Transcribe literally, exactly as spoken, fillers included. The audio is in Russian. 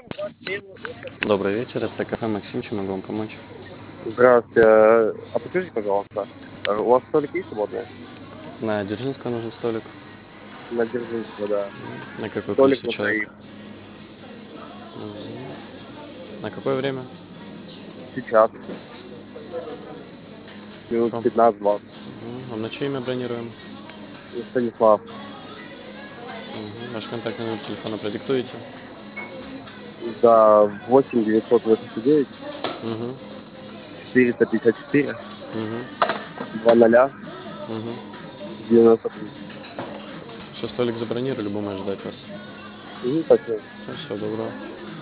Добрый вечер, это кафе Максим, чем могу вам помочь? Здравствуйте. А а подскажите, пожалуйста, э, у вас столик есть свободный? На Дзержинского нужен столик. На Дзержинского, да. На какое Столик количество на человек? троих. Мгм. На какое время? Сейчас. Минут Хорошо. пятнадцать-двадцать. Мгм. А на чье имя бронируем? Станислав. Мгм. Ваш контактный номер телефона продиктуете? Да, восемь девятьсот восемьдесят девять Угу. четыреста пятьдесят четыре Угу. два ноля Угу. девяносто три. Все, столик забронировали, будем ожидать вас. Угу, спасибо. Все, всего доброго.